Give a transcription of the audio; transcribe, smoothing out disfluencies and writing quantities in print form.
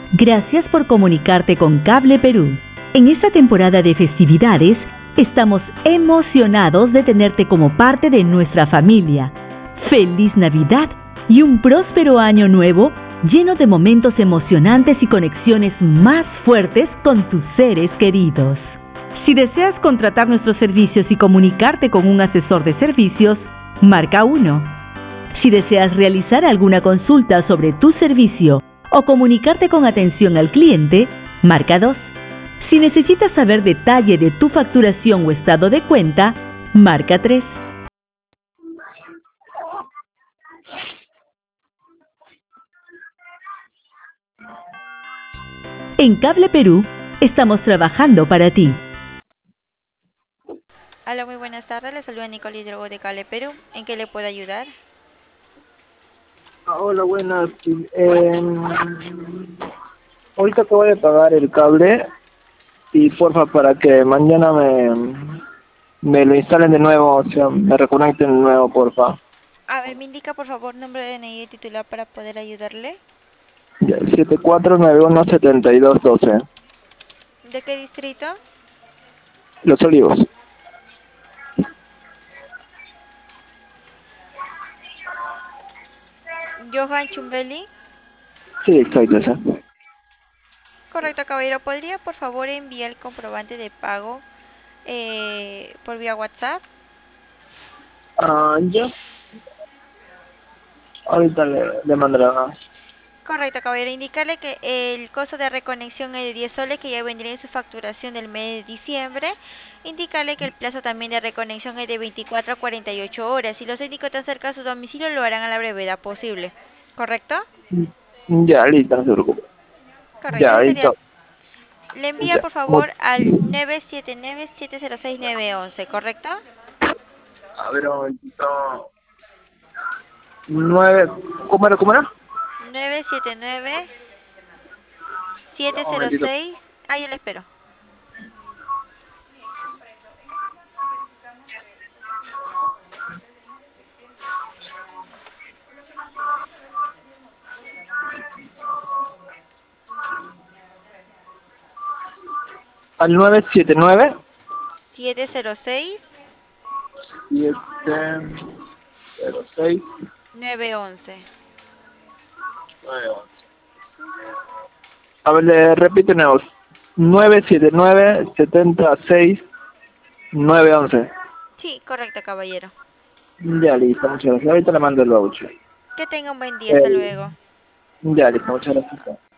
Gracias por comunicarte con Cable Perú. En esta temporada de festividades, estamos emocionados de tenerte como parte de nuestra familia. ¡Feliz Navidad y un próspero año nuevo lleno de momentos emocionantes y conexiones más fuertes con tus seres queridos! Si deseas contratar nuestros servicios y comunicarte con un asesor de servicios, marca 1. Si deseas realizar alguna consulta sobre tu servicio o comunicarte con atención al cliente, marca 2. Si necesitas saber detalle de tu facturación o estado de cuenta, marca 3. En Cable Perú, estamos trabajando para ti. Hola, muy buenas tardes. Le saluda Nicole Hidrogo de Cable Perú. ¿En qué le puedo ayudar? Hola, buenas. Ahorita acabo de pagar el cable y porfa para que mañana me lo instalen de nuevo, o sea, me reconecten de nuevo, porfa. A ver, me indica por favor nombre de DNI y titular para poder ayudarle. Ya, 74917212. ¿De qué distrito? Los Olivos. Johan Chumbeli. Sí, exacto, esa. Correcto, caballero. ¿Podría por favor enviar el comprobante de pago por vía WhatsApp? Ya. Ahorita le mandaré. Correcto, caballero. Indicarle que el costo de reconexión es de 10 soles que ya vendría en su facturación del mes de diciembre. Indicarle que el plazo también de reconexión es de 24 a 48 horas. Si los técnicos están cerca de su domicilio, lo harán a la brevedad posible. ¿Correcto? Ya, listo, no se preocupe. Correcto, Ya, ese sería. listo. Le envía Ya. por favor al 979-706-911, ¿correcto? A ver, un momentito. 9. ¿Cómo era? 979 Un momentito. 706. Ahí yo le espero. Al 979. 706 706 911. 911. A ver, le repito de nuevo. 979-76-911. Sí, correcto, caballero. Ya, listo, muchas gracias. Ahorita le mando el voucher. Que tenga un buen día. Hasta Eh, luego. ya, listo, muchas gracias.